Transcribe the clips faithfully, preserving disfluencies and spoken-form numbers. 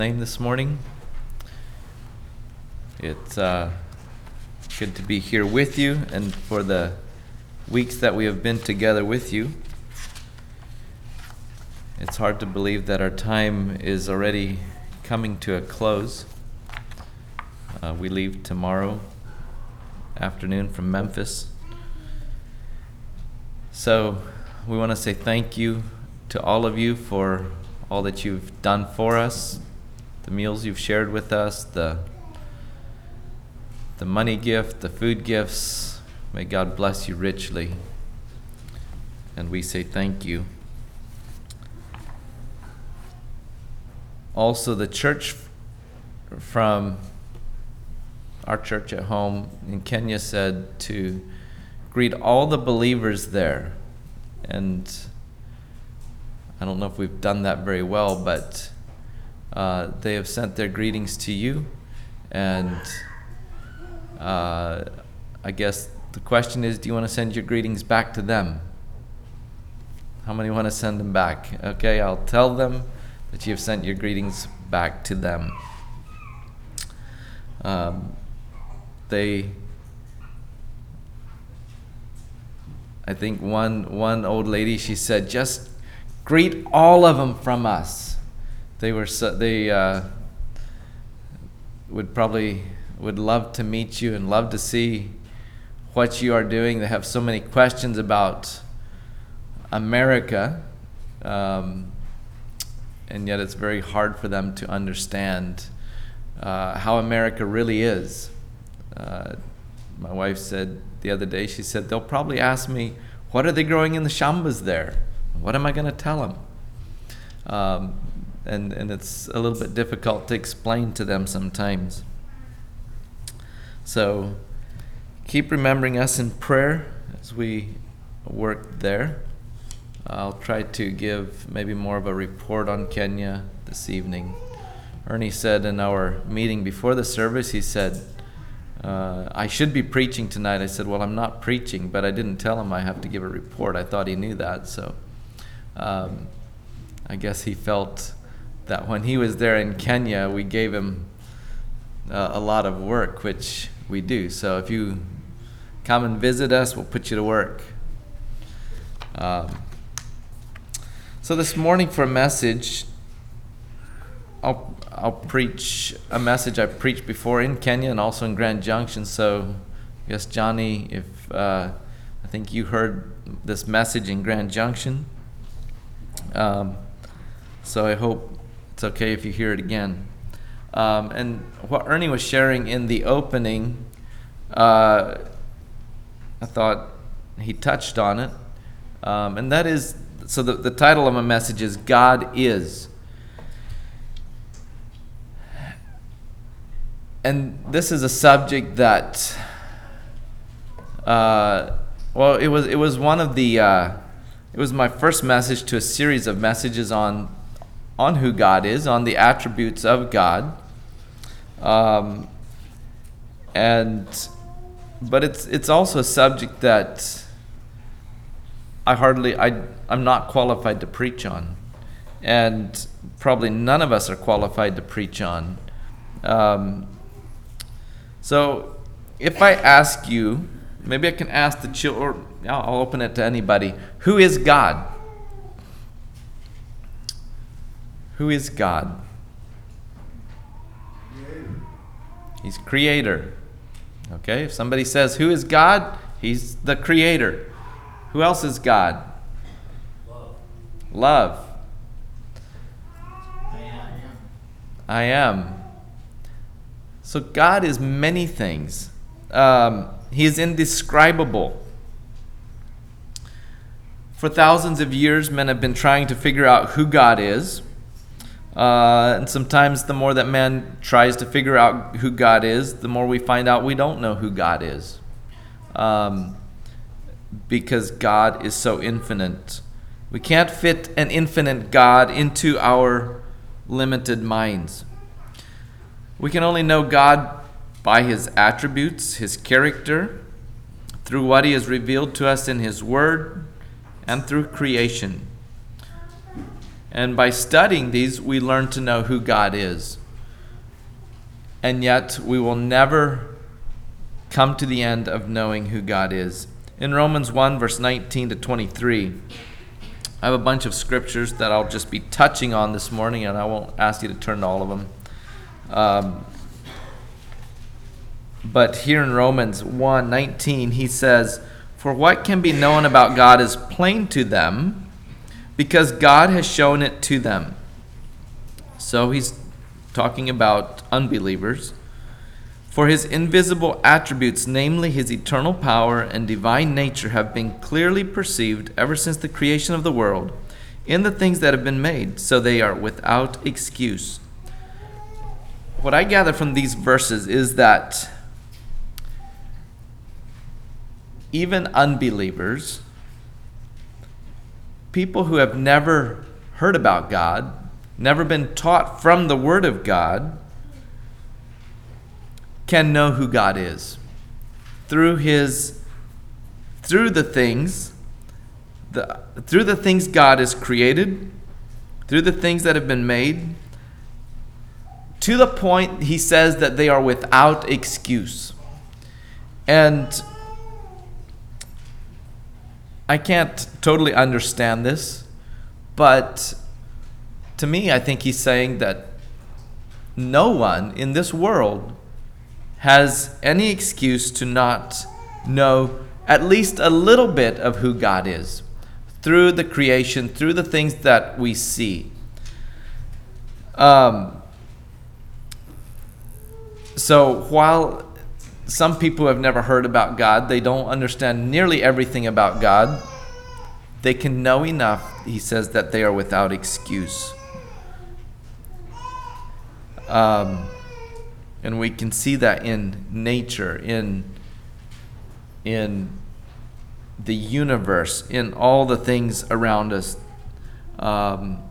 Name this morning. It's uh, good to be here with you and for the weeks that we have been together with you. It's hard to believe that our time is already coming to a close. Uh, we leave tomorrow afternoon from Memphis. So we want to say thank you to all of you for all that you've done for us. The meals you've shared with us, the the money gift, the food gifts. May God bless you richly. And we say thank you. Also, the church from our church at home in Kenya said to greet all the believers there. And I don't know if we've done that very well, but Uh, they have sent their greetings to you, and uh, I guess the question is, do you want to send your greetings back to them? How many want to send them back? Okay, I'll tell them that you have sent your greetings back to them. Um, they, I think one one old lady, she said, just greet all of them from us. They were so, they uh, would probably would love to meet you and love to see what you are doing. They have so many questions about America, um, and yet it's very hard for them to understand uh, how America really is. Uh, my wife said the other day, she said, they'll probably ask me, what are they growing in the shambas there? What am I going to tell them? Um, And, and it's a little bit difficult to explain to them sometimes. So keep remembering us in prayer as we work there. I'll try to give maybe more of a report on Kenya this evening. Ernie said in our meeting before the service, he said, uh, I should be preaching tonight. I said, well, I'm not preaching, but I didn't tell him I have to give a report. I thought he knew that. So um, I guess he felt that when he was there in Kenya, we gave him uh, a lot of work, which we do. So if you come and visit us, we'll put you to work. Um, so this morning for a message, I'll, I'll preach a message I preached before in Kenya and also in Grand Junction. So I guess, Johnny, if uh, I think you heard this message in Grand Junction. Um, so I hope it's okay if you hear it again. Um, and what Ernie was sharing in the opening, uh, I thought he touched on it. Um, and that is, so the, the title of my message is God Is. And this is a subject that, uh, well, it was it was one of the, uh, it was my first message to a series of messages on on who God is, on the attributes of God, um, and but it's it's also a subject that I hardly I I'm not qualified to preach on, and probably none of us are qualified to preach on. Um, so if I ask you, maybe I can ask the children, or I'll open it to anybody. Who is God? Who is God? He's creator. Okay, if somebody says, who is God? He's the creator. Who else is God? Love. Love. I am. I am. So God is many things. Um, he is indescribable. For thousands of years, men have been trying to figure out who God is. Uh, and sometimes the more that man tries to figure out who God is, the more we find out we don't know who God is. Um, because God is so infinite. We can't fit an infinite God into our limited minds. We can only know God by his attributes, his character, through what he has revealed to us in his word, and through creation. And by studying these, we learn to know who God is. And yet, we will never come to the end of knowing who God is. In Romans one, verse nineteen to twenty-three, I have a bunch of scriptures that I'll just be touching on this morning, and I won't ask you to turn to all of them. Um, but here in Romans one nineteen, he says, "For what can be known about God is plain to them, because God has shown it to them." So he's talking about unbelievers. "For his invisible attributes, namely his eternal power and divine nature, have been clearly perceived ever since the creation of the world in the things that have been made, so they are without excuse." What I gather from these verses is that even unbelievers, people who have never heard about God, never been taught from the Word of God, can know who God is through his through the things the through the things God has created, through the things that have been made, to the point he says that they are without excuse. And I can't totally understand this, but to me, I think he's saying that no one in this world has any excuse to not know at least a little bit of who God is through the creation, through the things that we see. Um, so while some people have never heard about God, they don't understand nearly everything about God, they can know enough, he says, that they are without excuse. Um, and we can see that in nature, in, in the universe, in all the things around us. Um,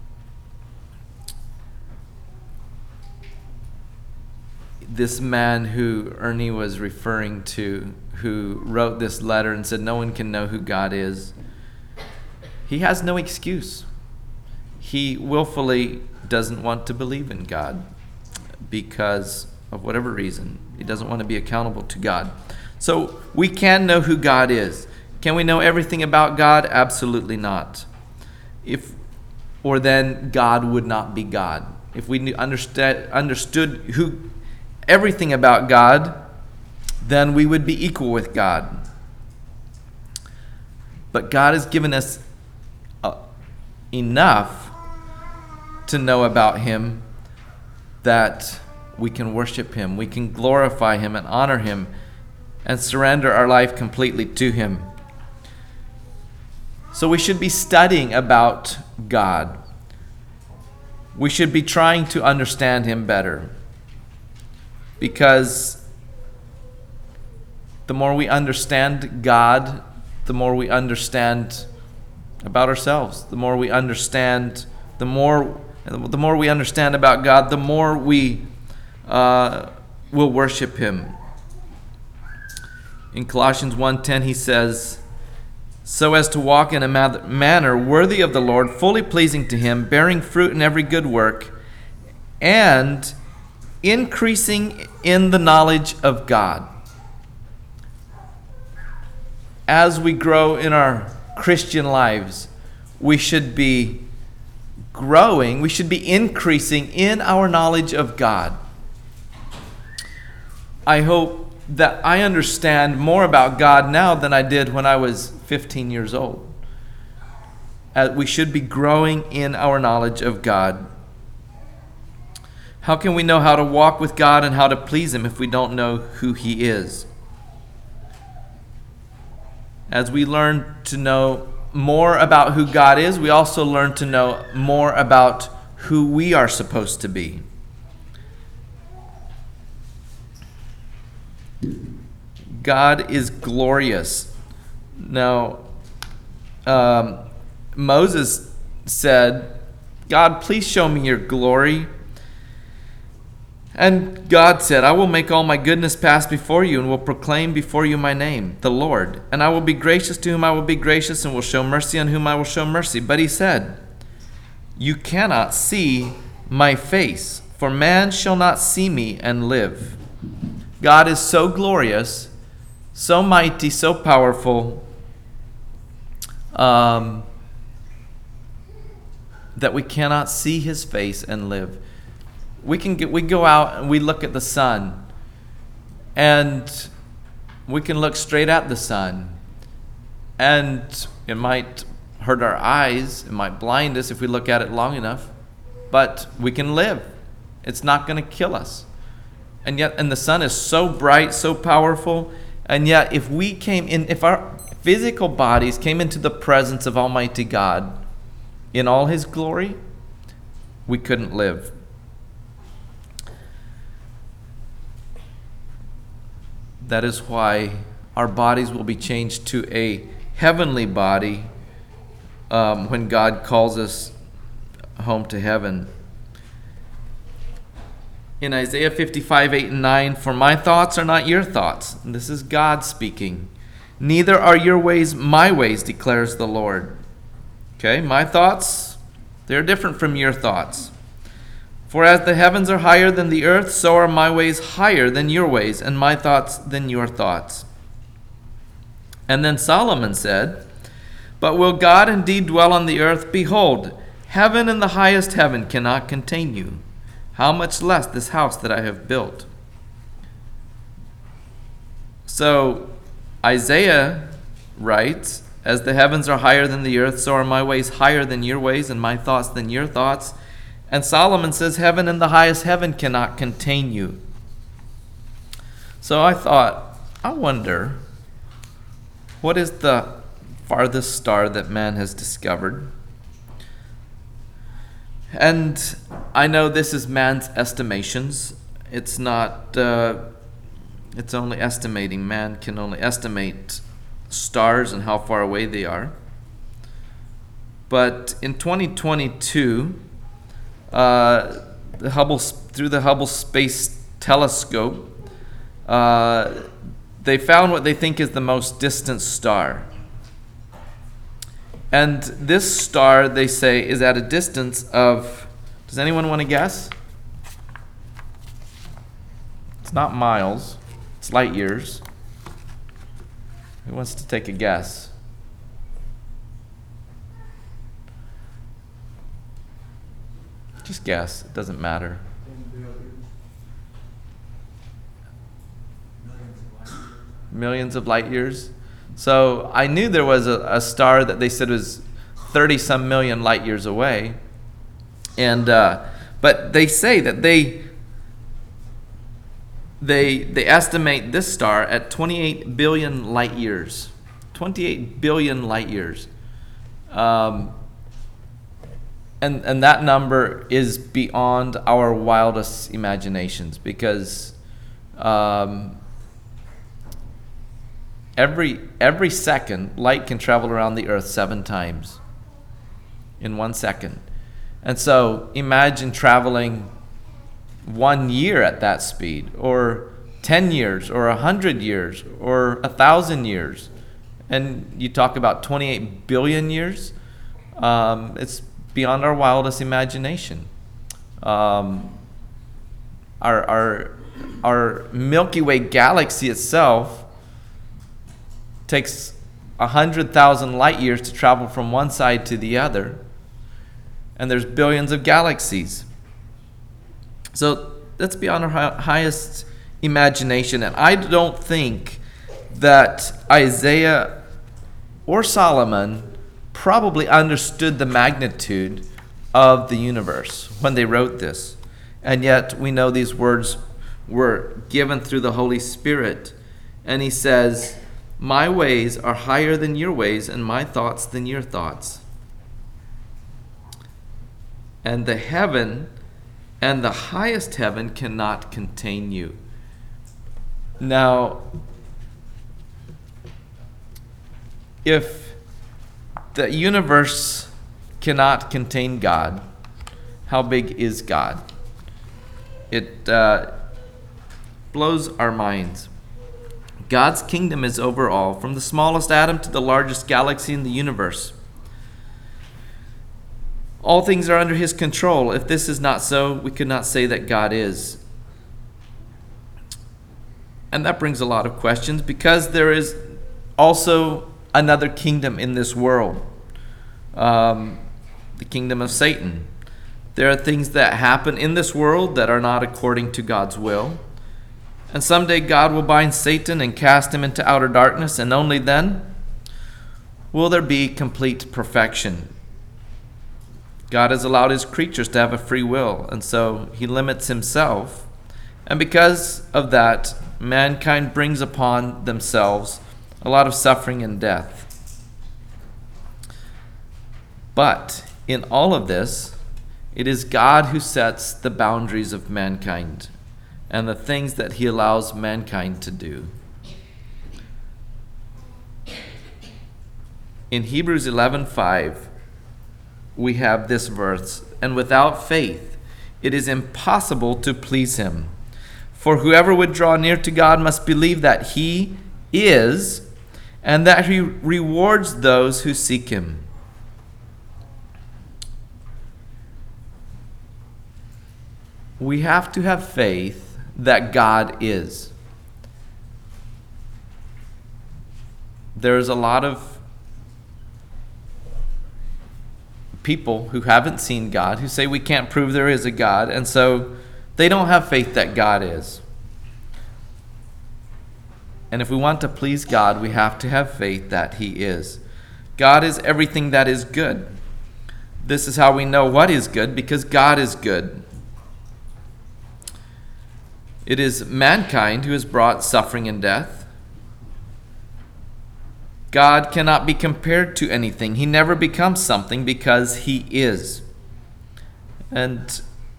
this man who Ernie was referring to, who wrote this letter and said no one can know who God is, he has no excuse. He willfully doesn't want to believe in God because of whatever reason. He doesn't want to be accountable to God. So we can know who God is. Can we know everything about God? Absolutely not. If, or then God would not be God. If we knew, understood, understood who everything about God, then we would be equal with God. But God has given us uh, enough to know about him that we can worship him, we can glorify him and honor him and surrender our life completely to him. So we should be studying about God. We should be trying to understand him better, because the more we understand God, the more we understand about ourselves. The more we understand, the more the more we understand about God, the more we uh, will worship him. In Colossians one ten, he says, "So as to walk in a manner worthy of the Lord, fully pleasing to him, bearing fruit in every good work, and increasing in the knowledge of God." As we grow in our Christian lives, we should be growing, we should be increasing in our knowledge of God. I hope that I understand more about God now than I did when I was fifteen years old. Uh, we should be growing in our knowledge of God. How can we know how to walk with God and how to please him if we don't know who he is? As we learn to know more about who God is, we also learn to know more about who we are supposed to be. God is glorious. Now, um, Moses said, "God, please show me your glory." And God said, "I will make all my goodness pass before you and will proclaim before you my name, the Lord. And I will be gracious to whom I will be gracious and will show mercy on whom I will show mercy." But he said, You cannot see my face, for man shall not see me and live. God is so glorious, so mighty, so powerful, um, that we cannot see his face and live. We can get, we go out and we look at the sun, and we can look straight at the sun, and it might hurt our eyes, it might blind us if we look at it long enough, but we can live. It's not going to kill us. And yet, and the sun is so bright, so powerful, and yet if we came in, if our physical bodies came into the presence of Almighty God in all his glory, we couldn't live. That is why our bodies will be changed to a heavenly body um, when God calls us home to heaven. In Isaiah fifty-five, eight and nine, for my thoughts are not your thoughts. And this is God speaking. Neither are your ways my ways, declares the Lord. Okay, my thoughts, they're different from your thoughts. For as the heavens are higher than the earth, so are my ways higher than your ways, and my thoughts than your thoughts. And then Solomon said, but will God indeed dwell on the earth? Behold, heaven and the highest heaven cannot contain you. How much less this house that I have built? So Isaiah writes, as the heavens are higher than the earth, so are my ways higher than your ways, and my thoughts than your thoughts. And Solomon says, heaven and the highest heaven cannot contain you. So I thought, I wonder, what is the farthest star that man has discovered? And I know this is man's estimations. It's not, uh, it's only estimating. Man can only estimate stars and how far away they are. But in twenty twenty-two, uh, the Hubble, through the Hubble Space Telescope, uh, they found what they think is the most distant star. And this star, they say, is at a distance of, does anyone want to guess? It's not miles, it's light years. Who wants to take a guess? Just guess, it doesn't matter. Millions of light years? So I knew there was a, a star that they said was thirty some million light years away, and uh, but they say that they they they estimate this star at twenty-eight billion light years, twenty-eight billion light years, um, and and that number is beyond our wildest imaginations, because Um, Every every second, light can travel around the earth seven times in one second. And so imagine traveling one year at that speed, or ten years, or a hundred years, or a thousand years. And you talk about twenty-eight billion years. Um, it's beyond our wildest imagination. Um, our, our, our Milky Way galaxy itself takes one hundred thousand light years to travel from one side to the other. And there's billions of galaxies. So that's beyond our hi- highest imagination. And I don't think that Isaiah or Solomon probably understood the magnitude of the universe when they wrote this. And yet we know these words were given through the Holy Spirit. And he says, my ways are higher than your ways, and my thoughts than your thoughts. And the heaven and the highest heaven cannot contain you. Now, if the universe cannot contain God, how big is God? It uh, blows our minds. God's kingdom is over all, from the smallest atom to the largest galaxy in the universe. All things are under his control. If this is not so, we could not say that God is. And that brings a lot of questions, because there is also another kingdom in this world, um, the kingdom of Satan. There are things that happen in this world that are not according to God's will. And someday God will bind Satan and cast him into outer darkness, and only then will there be complete perfection. God has allowed his creatures to have a free will, and so he limits himself. And because of that, mankind brings upon themselves a lot of suffering and death. But in all of this, it is God who sets the boundaries of mankind and the things that he allows mankind to do. In Hebrews eleven five, we have this verse, "And without faith it is impossible to please him. For whoever would draw near to God must believe that he is, and that he rewards those who seek him." We have to have faith that God is. There's a lot of people who haven't seen God, who say we can't prove there is a God, and so they don't have faith that God is. And if we want to please God, we have to have faith that he is. God is everything that is good. This is how we know what is good, because God is good. It is mankind who has brought suffering and death. God cannot be compared to anything. He never becomes something because he is. And,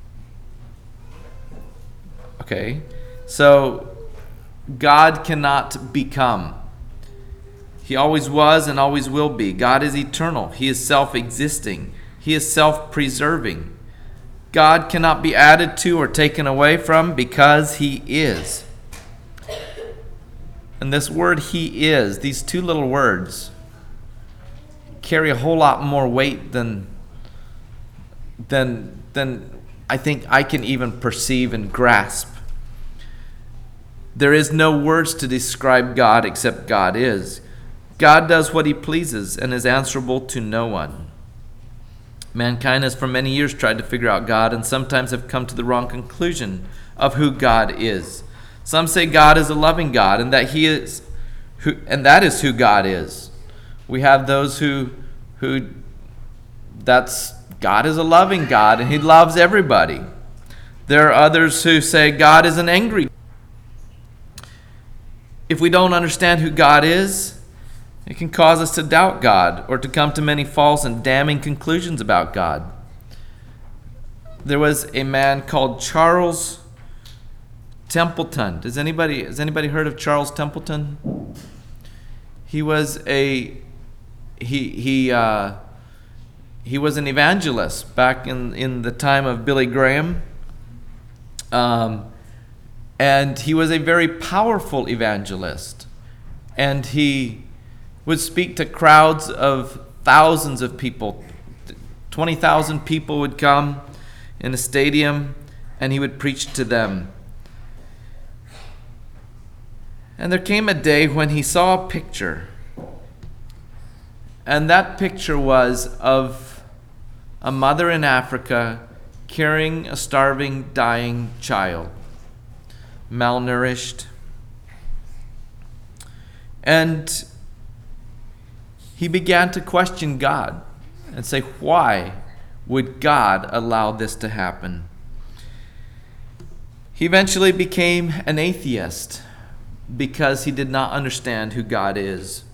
okay, so God cannot become. He always was and always will be. God is eternal. He is self-existing. He is self-preserving. God cannot be added to or taken away from because he is. And this word "he is," these two little words, carry a whole lot more weight than, than, than I think I can even perceive and grasp. There is no words to describe God except God is. God does what he pleases and is answerable to no one. Mankind has for many years tried to figure out God, and sometimes have come to the wrong conclusion of who God is. Some say God is a loving God, and that he is who, and that is who God is. We have those who who that's God is a loving God and he loves everybody. There are others who say God is an angry. If we don't understand who God is, it can cause us to doubt God or to come to many false and damning conclusions about God. There was a man called Charles Templeton. Does anybody has anybody heard of Charles Templeton? He was a he he uh, he was an evangelist back in in the time of Billy Graham, um, and he was a very powerful evangelist, and he would speak to crowds of thousands of people. Twenty thousand people would come in a stadium, and he would preach to them. And there came a day when he saw a picture. And that picture was of a mother in Africa carrying a starving, dying child, malnourished. And he began to question God and say, why would God allow this to happen? He eventually became an atheist, because he did not understand who God is.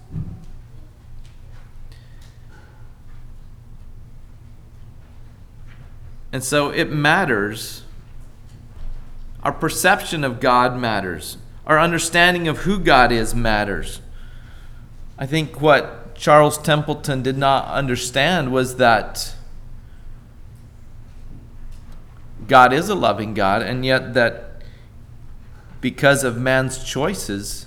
And so it matters. Our perception of God matters. Our understanding of who God is matters. I think what Charles Templeton did not understand was that God is a loving God, and yet that because of man's choices,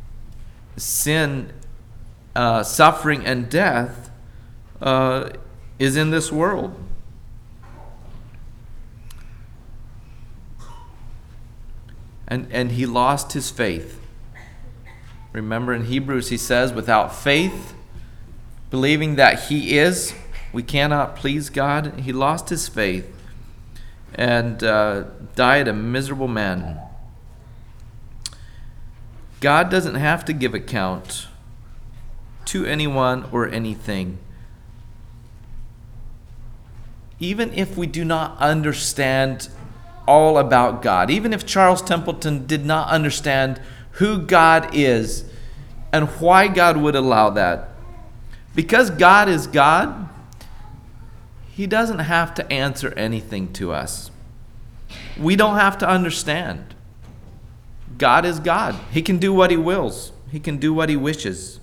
sin, uh, suffering, and death uh, is in this world. And, and he lost his faith. Remember in Hebrews he says, without faith, believing that he is, we cannot please God. He lost his faith and uh, died a miserable man. God doesn't have to give account to anyone or anything. Even if we do not understand all about God, even if Charles Templeton did not understand who God is and why God would allow that, because God is God, he doesn't have to answer anything to us. We don't have to understand. God is God. He can do what he wills. He can do what he wishes.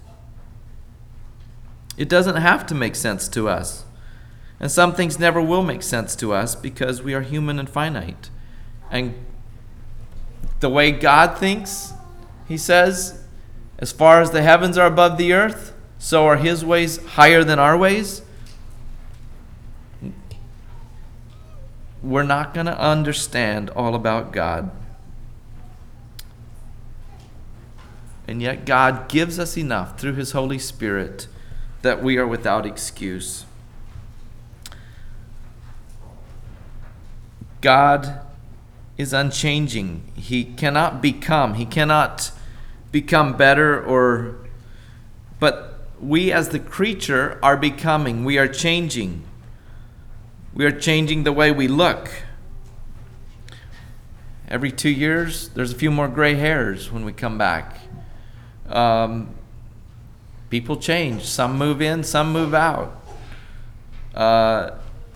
It doesn't have to make sense to us. And some things never will make sense to us because we are human and finite. And the way God thinks, he says, as far as the heavens are above the earth, so are his ways higher than our ways. We're not going to understand all about God. And yet God gives us enough through his Holy Spirit that we are without excuse. God is unchanging. He cannot become. He cannot become better or... But we as the creature are becoming. We are changing. We are changing the way we look. Every two years, there's a few more gray hairs when we come back. Um, people change. Some move in, some move out. Uh,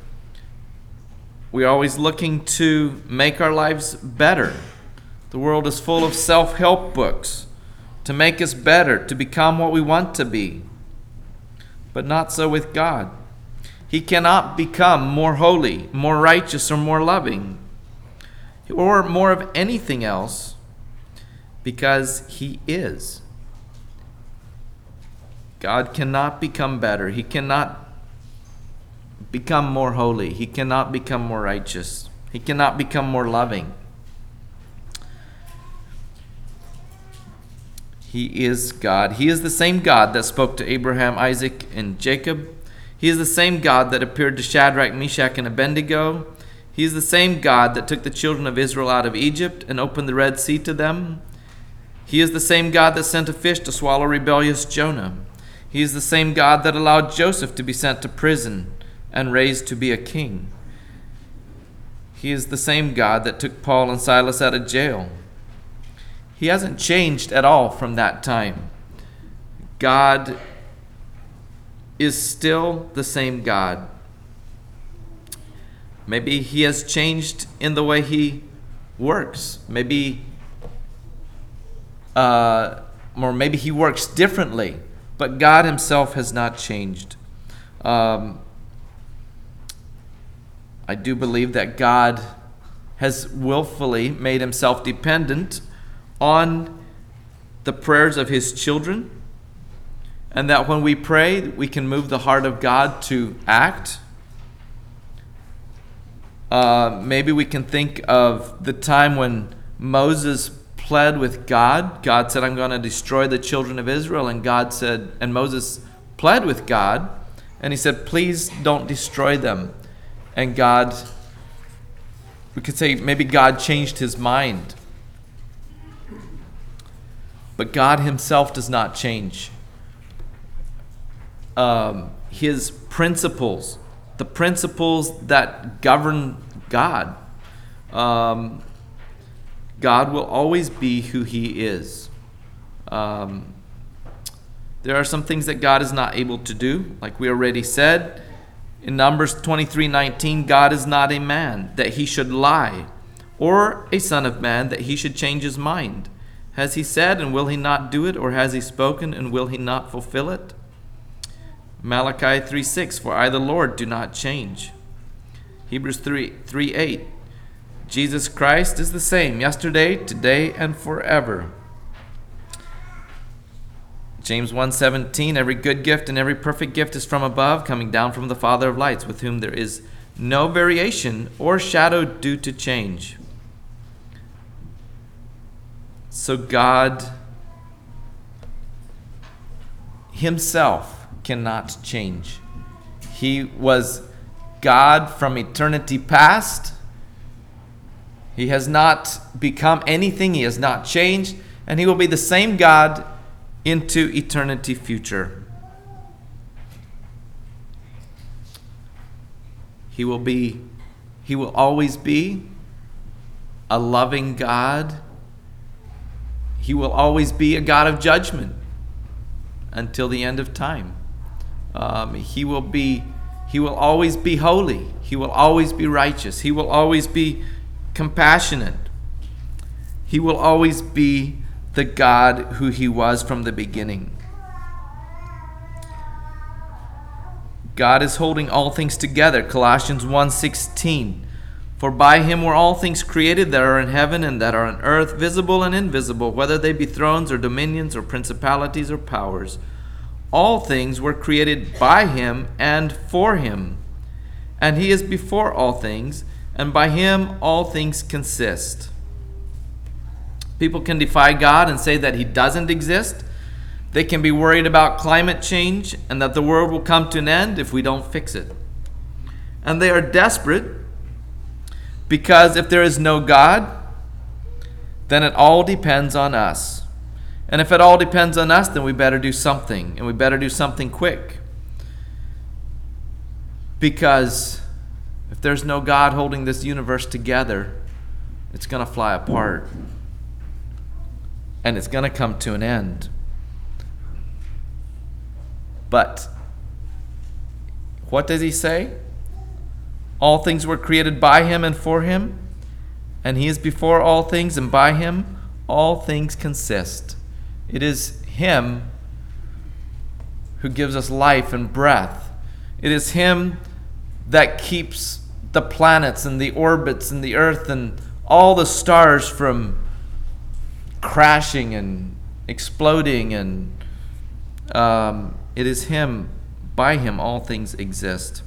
we're always looking to make our lives better. The world is full of self-help books to make us better, to become what we want to be. But not so with God. He cannot become more holy, more righteous, or more loving, or more of anything else, because he is. God cannot become better. He cannot become more holy. He cannot become more righteous. He cannot become more loving. He is God. He is the same God that spoke to Abraham, Isaac, and Jacob. He is the same God that appeared to Shadrach, Meshach, and Abednego. He is the same God that took the children of Israel out of Egypt and opened the Red Sea to them. He is the same God that sent a fish to swallow rebellious Jonah. He is the same God that allowed Joseph to be sent to prison and raised to be a king. He is the same God that took Paul and Silas out of jail. He hasn't changed at all from that time. God is still the same God. Maybe he has changed in the way he works. Maybe, uh, or maybe he works differently. But God himself has not changed. Um, I do believe that God has willfully made himself dependent on the prayers of his children, and that when we pray, we can move the heart of God to act. Uh, maybe we can think of the time when Moses pled with God. God said, I'm going to destroy the children of Israel. And God said, and Moses pled with God, and he said, please don't destroy them. And God, we could say maybe God changed his mind. But God himself does not change. Um, his principles, the principles that govern God, um, God will always be who he is. Um, there are some things that God is not able to do, like we already said. In Numbers twenty-three nineteen, God is not a man that he should lie, or a son of man that he should change his mind. Has he said, and will he not do it? Or has he spoken, and will he not fulfill it? Malachi three six, for I, the Lord, do not change. Hebrews three eight, Jesus Christ is the same yesterday, today, and forever. James one seventeen, every good gift and every perfect gift is from above, coming down from the Father of lights, with whom there is no variation or shadow due to change. So God himself cannot change. He was God from eternity past. He has not become anything. He has not changed. And he will be the same God into eternity future. He will be, he will always be a loving God. He will always be a God of judgment until the end of time. Um, he will be, he will always be holy. He will always be righteous. He will always be compassionate. He will always be the God who he was from the beginning. God is holding all things together. Colossians one sixteen. For by him were all things created that are in heaven and that are on earth, visible and invisible, whether they be thrones or dominions or principalities or powers. All things were created by him and for him. And he is before all things, and by him all things consist. People can defy God and say that he doesn't exist. They can be worried about climate change and that the world will come to an end if we don't fix it. And they are desperate because if there is no God, then it all depends on us. And if it all depends on us, then we better do something, and we better do something quick. Because if there's no God holding this universe together, it's going to fly apart. And it's going to come to an end. But what does he say? All things were created by him and for him, and he is before all things, and by him all things consist. It is him who gives us life and breath. It is him that keeps the planets and the orbits and the earth and all the stars from crashing and exploding. And um, it is him, by him all things exist.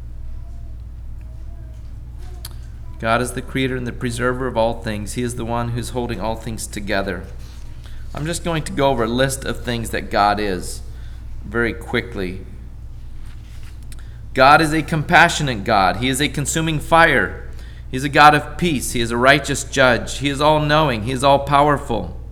God is the creator and the preserver of all things. He is the one who's holding all things together. I'm just going to go over a list of things that God is very quickly. God is a compassionate God. He is a consuming fire. He is a God of peace. He is a righteous judge. He is all-knowing. He is all-powerful.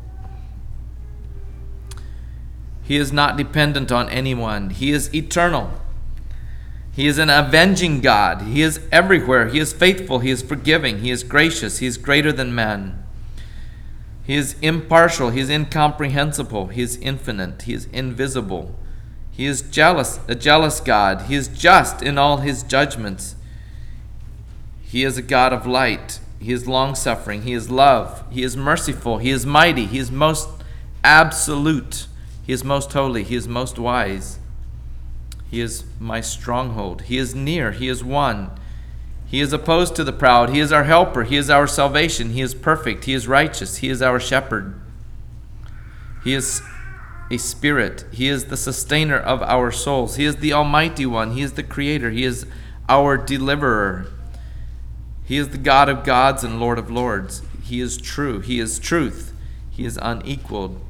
He is not dependent on anyone. He is eternal. He is an avenging God. He is everywhere. He is faithful. He is forgiving. He is gracious. He is greater than man. He is impartial. He is incomprehensible. He is infinite. He is invisible. He is jealous, a jealous God. He is just in all his judgments. He is a God of light. He is long-suffering. He is love. He is merciful. He is mighty. He is most absolute. He is most holy. He is most wise. He is my stronghold. He is near. He is one. He is opposed to the proud. He is our helper. He is our salvation. He is perfect. He is righteous. He is our shepherd. He is a spirit. He is the sustainer of our souls. He is the Almighty One. He is the Creator. He is our deliverer. He is the God of gods and Lord of lords. He is true. He is truth. He is unequaled.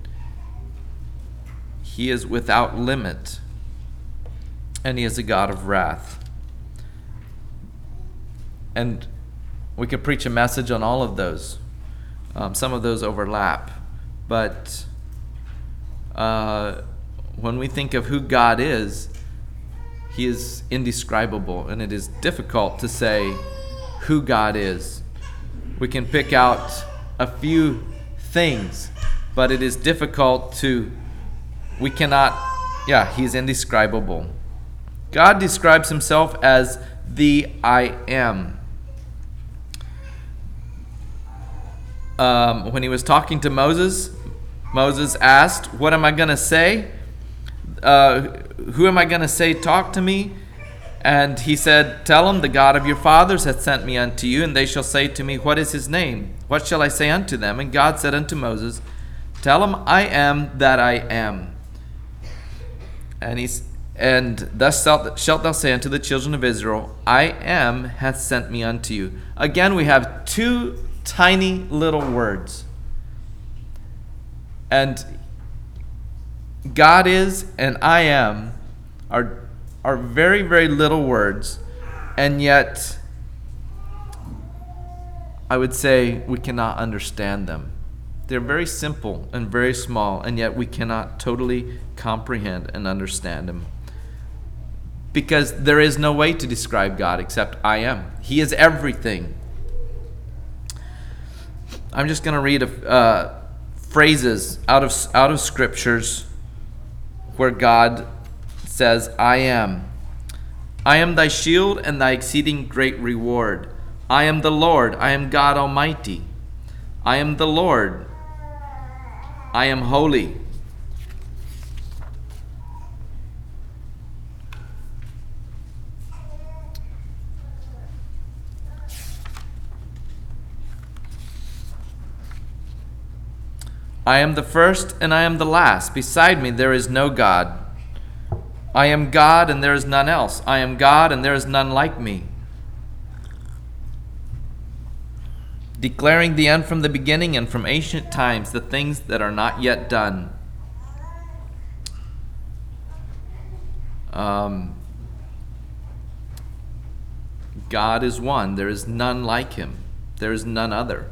He is without limit. And he is a God of wrath. And we could preach a message on all of those. Um, some of those overlap. But uh, when we think of who God is, he is indescribable. And it is difficult to say who God is. We can pick out a few things, but it is difficult to, we cannot, yeah, he's indescribable. God describes himself as the I am. Um, when he was talking to Moses, Moses asked, what am I going to say? Uh, who am I going to say, talk to me? And he said, tell him the God of your fathers hath sent me unto you, and they shall say to me, what is his name? What shall I say unto them? And God said unto Moses, tell him I am that I am. And he's and thus shalt shalt thou say unto the children of Israel, I am hath sent me unto you. Again, we have two tiny little words. And God is and I am are are very, very little words, and yet I would say we cannot understand them. They're very simple and very small, and yet we cannot totally comprehend and understand them. Because there is no way to describe God except I am. He is everything. I'm just going to read a, uh, phrases out of out of scriptures where God says, I am. I am thy shield and thy exceeding great reward. I am the Lord, I am God Almighty. I am the Lord, I am holy. I am the first and I am the last. Beside me there is no God. I am God and there is none else. I am God and there is none like me. Declaring the end from the beginning and from ancient times, the things that are not yet done. Um, God is one. There is none like him. There is none other.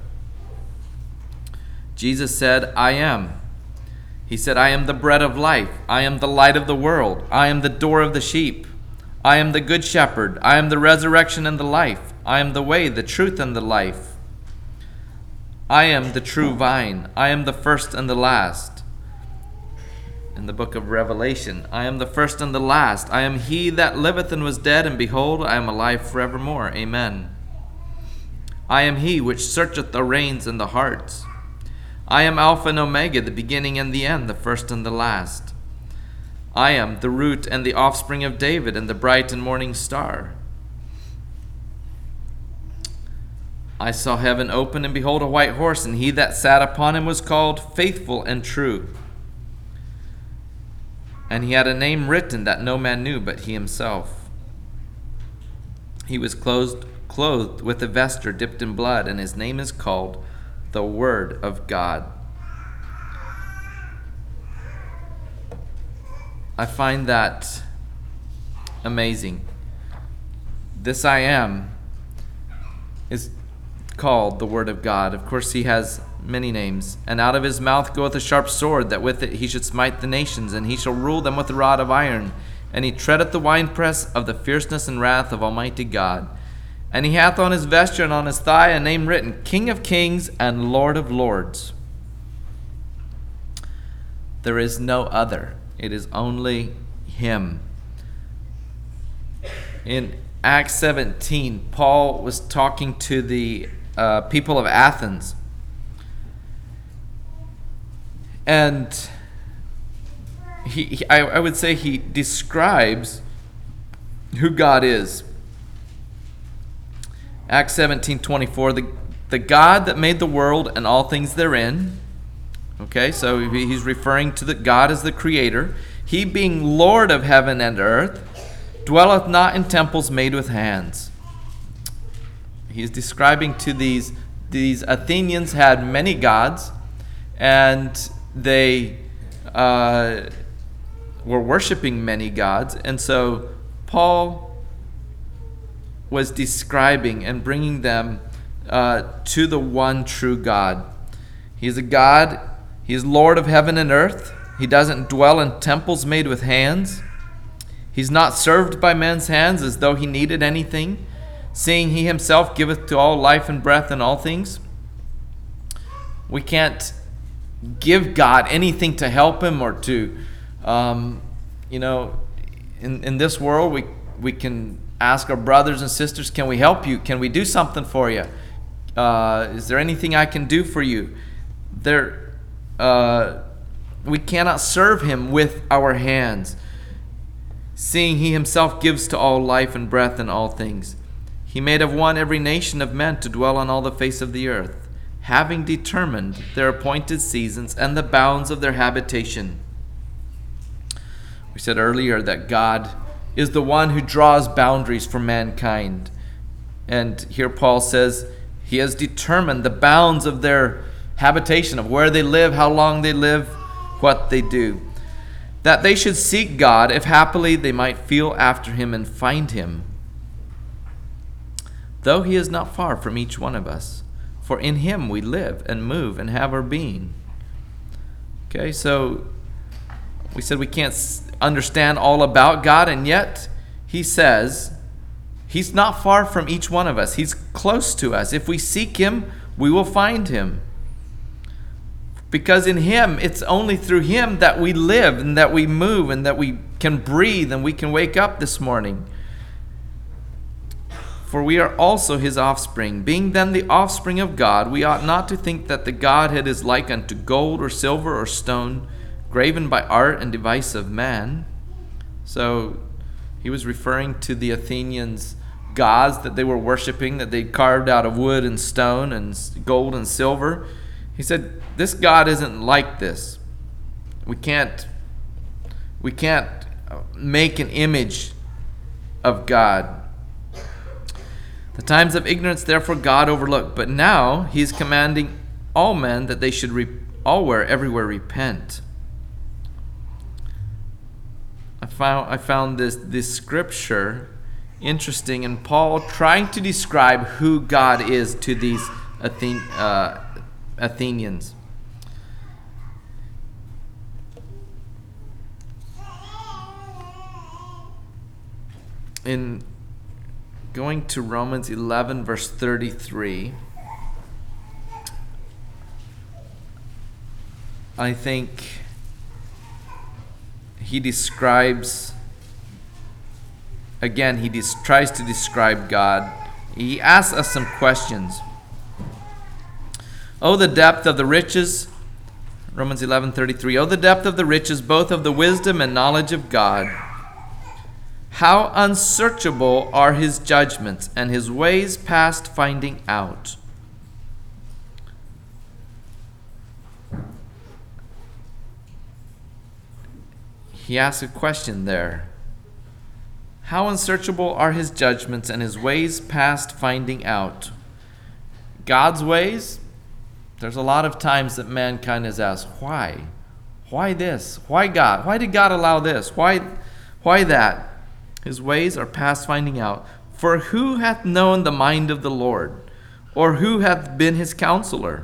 Jesus said, I am. He said, I am the bread of life. I am the light of the world. I am the door of the sheep. I am the good shepherd. I am the resurrection and the life. I am the way, the truth, and the life. I am the true vine. I am the first and the last. In the book of Revelation, I am the first and the last. I am he that liveth and was dead, and behold, I am alive forevermore. Amen. I am he which searcheth the reins and the hearts. I am Alpha and Omega, the beginning and the end, the first and the last. I am the root and the offspring of David, and the bright and morning star. I saw heaven open, and behold a white horse, and he that sat upon him was called Faithful and True. And he had a name written that no man knew but he himself. He was clothed, clothed with a vesture dipped in blood, and his name is called the Word of God. I find that amazing. This I am is called the Word of God. Of course, he has many names. And out of his mouth goeth a sharp sword, that with it he should smite the nations, and he shall rule them with a rod of iron. And he treadeth the winepress of the fierceness and wrath of Almighty God. And he hath on his vesture and on his thigh a name written, King of Kings and Lord of Lords. There is no other. It is only him. In Acts seventeen, Paul was talking to the uh, people of Athens. And he, he I, I would say he describes who God is. Acts seventeen twenty-four, the, the God that made the world and all things therein. Okay, so he's referring to the God as the creator. He being Lord of heaven and earth, dwelleth not in temples made with hands. He's describing to these, these Athenians had many gods, and they uh, were worshiping many gods. And so Paul was describing and bringing them uh, to the one true God. He's a God. He is Lord of heaven and earth. He doesn't dwell in temples made with hands. He's not served by men's hands as though he needed anything, seeing he himself giveth to all life and breath and all things. We can't give God anything to help him or to, um, you know, in, in this world we we can ask our brothers and sisters, can we help you? Can we do something for you? Uh, is there anything I can do for you? There, uh, we cannot serve him with our hands, seeing he himself gives to all life and breath and all things. He made of one every nation of men to dwell on all the face of the earth, having determined their appointed seasons and the bounds of their habitation, We said earlier that God is the one who draws boundaries for mankind. And here Paul says he has determined the bounds of their habitation, of where they live, how long they live, what they do. That they should seek God, if happily they might feel after him and find him. Though he is not far from each one of us, for in him we live and move and have our being. Okay, so we said we can't understand all about God, and yet he says he's not far from each one of us. He's close to us. If we seek him, we will find him. Because in him, it's only through him that we live and that we move and that we can breathe and we can wake up this morning. For we are also his offspring. Being then the offspring of God, we ought not to think that the Godhead is like unto gold or silver or stone, graven by art and device of man. So he was referring to the Athenians' gods that they were worshiping, that they carved out of wood and stone and gold and silver. He said, this God isn't like this. We can't, we can't make an image of God. The times of ignorance, therefore, God overlooked. But now he is commanding all men that they should re- alwhere, everywhere repent. I found I found this this scripture interesting, and Paul trying to describe who God is to these Athen, uh, Athenians. In going to Romans eleven, verse thirty-three, I think he describes, again, he des- tries to describe God. He asks us some questions. Oh, the depth of the riches, Romans eleven thirty-three. Oh, the depth of the riches, both of the wisdom and knowledge of God. How unsearchable are his judgments, and his ways past finding out. He asks a question there. How unsearchable are his judgments, and his ways past finding out. God's ways, there's a lot of times that mankind has asked, why? Why this? Why God? Why did God allow this? Why, why that? His ways are past finding out. For who hath known the mind of the Lord? Or who hath been his counselor?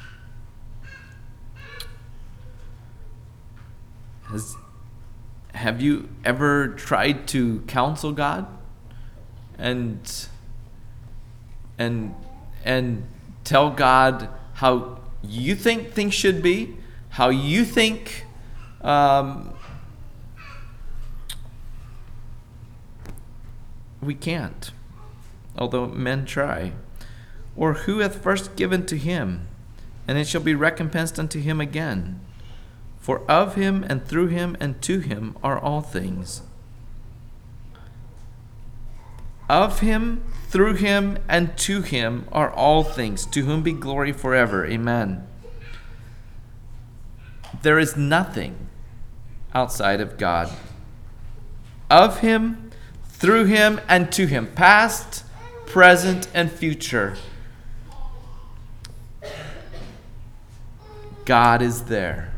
Has, have you ever tried to counsel God? And, and, and tell God how you think things should be? How you think um, we can't, although men try. Or who hath first given to him, and it shall be recompensed unto him again? For of him, and through him, and to him are all things. Of him, through him, and to him are all things, to whom be glory forever. Amen. There is nothing outside of God. Of him, through him, and to him, past, present, and future. God is there.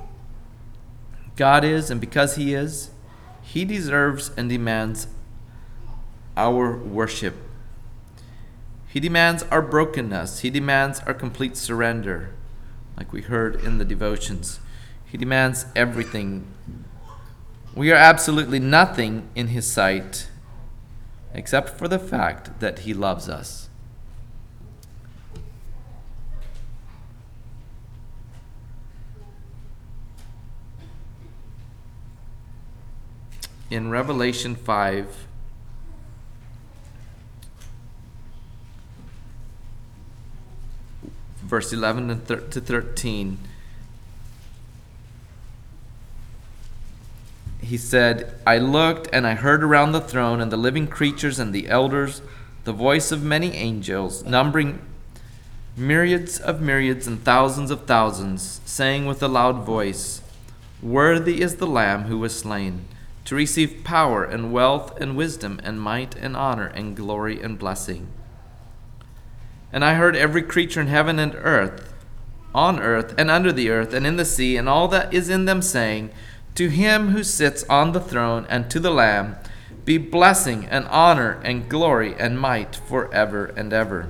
God is, and because he is, he deserves and demands our worship. He demands our brokenness. He demands our complete surrender, like we heard in the devotions. He demands everything. We are absolutely nothing in his sight, except for the fact that he loves us. In Revelation five, verse eleven to thirteen, he said, I looked, and I heard around the throne and the living creatures and the elders the voice of many angels, numbering myriads of myriads and thousands of thousands, saying with a loud voice, Worthy is the Lamb who was slain to receive power and wealth and wisdom and might and honor and glory and blessing. And I heard every creature in heaven and earth, on earth and under the earth and in the sea, and all that is in them, saying, To him who sits on the throne and to the Lamb be blessing and honor and glory and might forever and ever.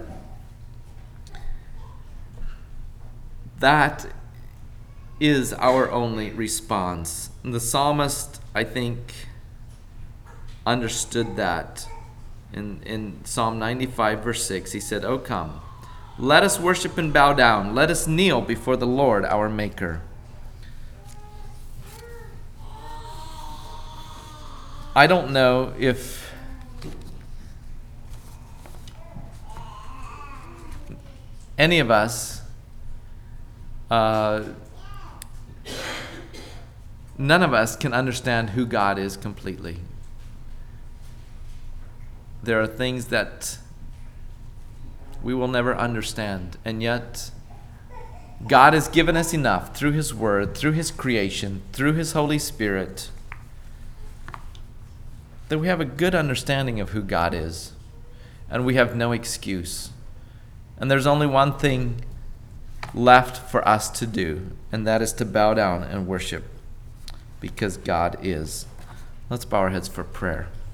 That is our only response. And the psalmist, I think, understood that. In, in Psalm ninety-five, verse six, he said, O come, let us worship and bow down. Let us kneel before the Lord our Maker. I don't know if any of us, uh, none of us can understand who God is completely. There are things that we will never understand, and yet God has given us enough through His Word, through His creation, through His Holy Spirit, that we have a good understanding of who God is, and we have no excuse. And there's only one thing left for us to do, and that is to bow down and worship, because God is. Let's bow our heads for prayer.